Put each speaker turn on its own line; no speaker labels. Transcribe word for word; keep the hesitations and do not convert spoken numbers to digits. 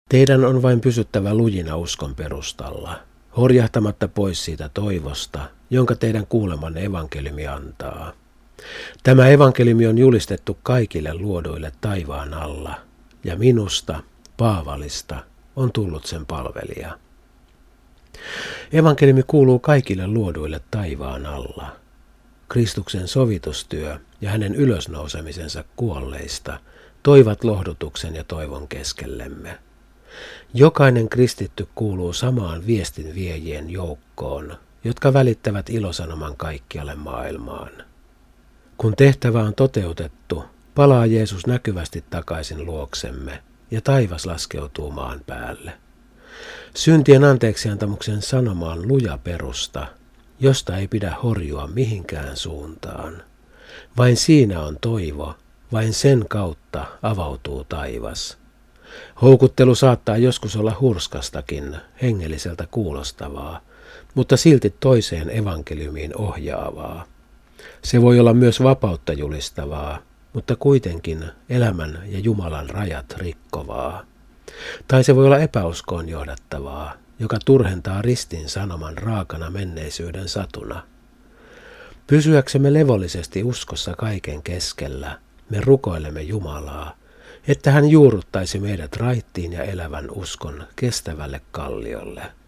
Teidän on vain pysyttävä lujina uskon perustalla, horjahtamatta pois siitä toivosta, jonka teidän kuulemanne evankeliumi antaa. Tämä evankeliumi on julistettu kaikille luoduille taivaan alla, ja minusta, Paavalista, on tullut sen palvelija. Evankeliumi kuuluu kaikille luoduille taivaan alla. Kristuksen sovitustyö ja hänen ylösnousemisensa kuolleista toivat lohdutuksen ja toivon keskellemme. Jokainen kristitty kuuluu samaan viestin viejien joukkoon, jotka välittävät ilosanoman kaikkialle maailmaan. Kun tehtävä on toteutettu, palaa Jeesus näkyvästi takaisin luoksemme ja taivas laskeutuu maan päälle. Syntien anteeksiantamuksen sanoma on luja perusta, josta ei pidä horjua mihinkään suuntaan. Vain siinä on toivo, vain sen kautta avautuu taivas. Houkuttelu saattaa joskus olla hurskastakin, hengelliseltä kuulostavaa, mutta silti toiseen evankeliumiin ohjaavaa. Se voi olla myös vapautta julistavaa, mutta kuitenkin elämän ja Jumalan rajat rikkovaa. Tai se voi olla epäuskoon johdattavaa, joka turhentaa ristin sanoman raakana menneisyyden satuna. Pysyäksemme levollisesti uskossa kaiken keskellä, me rukoilemme Jumalaa, että hän juurruttaisi meidät raittiin ja elävän uskon kestävälle kalliolle.